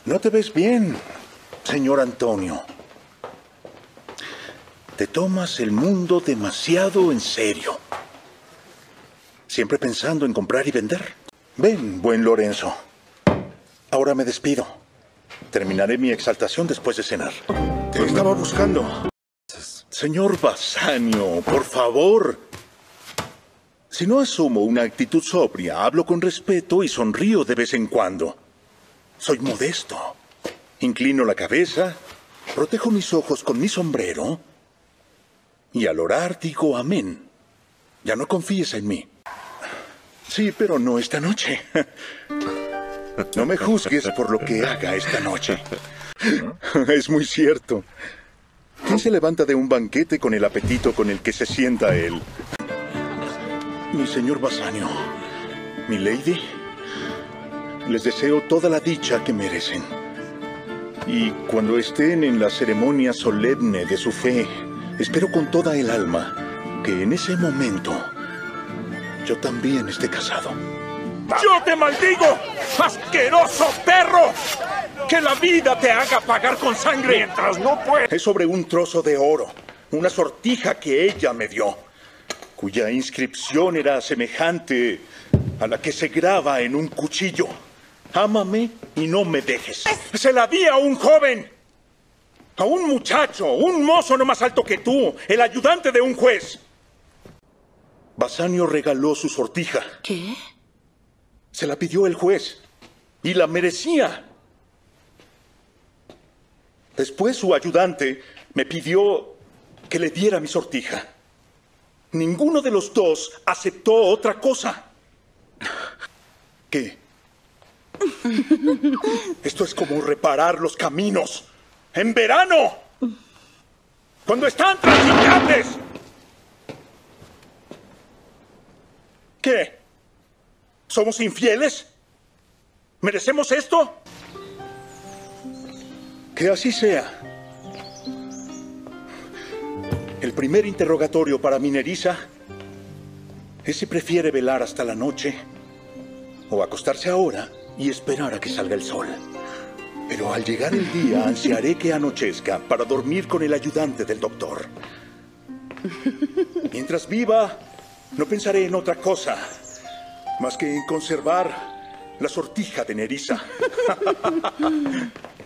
No te ves bien, señor Antonio. Te tomas el mundo demasiado en serio. Siempre pensando en comprar y vender. Ven, buen Lorenzo. Ahora me despido. Terminaré mi exaltación después de cenar. Te estaba buscando. Señor Bassanio, por favor. Si no asumo una actitud sobria, hablo con respeto y sonrío de vez en cuando. Soy modesto. Inclino la cabeza, protejo mis ojos con mi sombrero y al orar digo amén. Ya no confíes en mí. Sí, pero no esta noche. No me juzgues por lo que haga esta noche. Es muy cierto. ¿Quién se levanta de un banquete con el apetito con el que se sienta él? Mi señor Bassanio, mi lady, les deseo toda la dicha que merecen. Y cuando estén en la ceremonia solemne de su fe, espero con toda el alma que en ese momento yo también esté casado. ¡Yo te maldigo, asqueroso perro! ¡Que la vida te haga pagar con sangre mientras no puedes! Es sobre un trozo de oro, una sortija que ella me dio, cuya inscripción era semejante a la que se graba en un cuchillo. Ámame y no me dejes. Se la di a un joven, a un muchacho, un mozo no más alto que tú, el ayudante de un juez. Bassanio regaló su sortija. ¿Qué? Se la pidió el juez y la merecía. Después su ayudante me pidió que le diera mi sortija. Ninguno de los dos aceptó otra cosa. ¿Qué? Esto es como reparar los caminos en verano, cuando están transitables. ¿Qué? ¿Somos infieles? ¿Merecemos esto? Que así sea. El primer interrogatorio para mi Nerissa es si prefiere velar hasta la noche o acostarse ahora y esperar a que salga el sol. Pero al llegar el día ansiaré que anochezca para dormir con el ayudante del doctor. Mientras viva, no pensaré en otra cosa más que en conservar la sortija de Nerissa.